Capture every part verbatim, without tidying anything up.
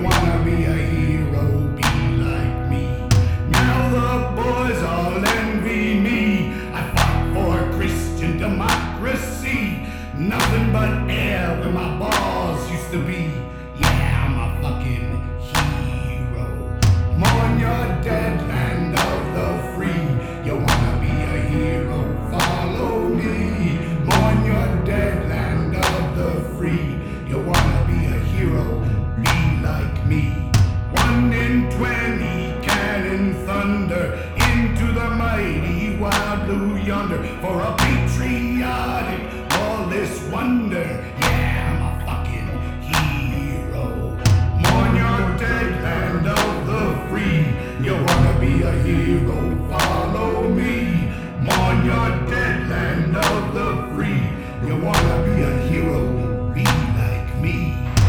wanna be a hero, be like me. Now the boys all envy me. I fought for Christian democracy. Nothing but air where my balls used to be. Yeah, I'm a fucking hero. Mourn your dead land of the free. You wanna be a hero, follow me. Mourn your dead land of the free. You wanna be a hero, be like me. One in twenty cannon thunder into the mighty wild blue yonder for a patriotic lawless wonder. Yeah, I'm a fucking hero. Mourn your dead land of the free. You wanna be a hero, follow me. Mourn your dead land of the free. You wanna be a hero, be like me.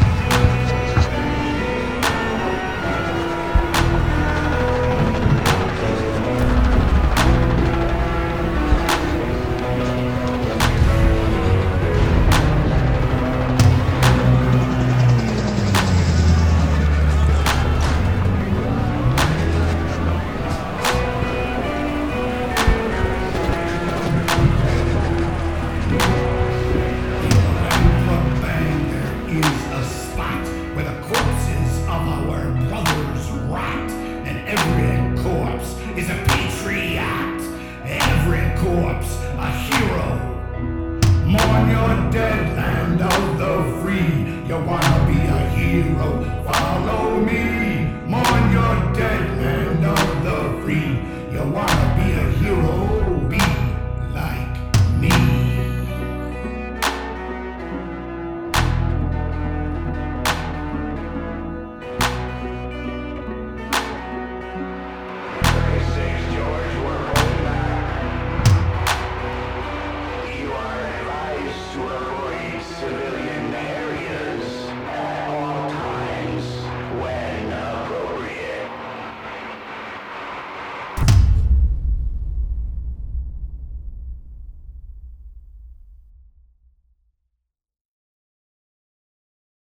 Is a spot where the corpses of our brothers rot, and every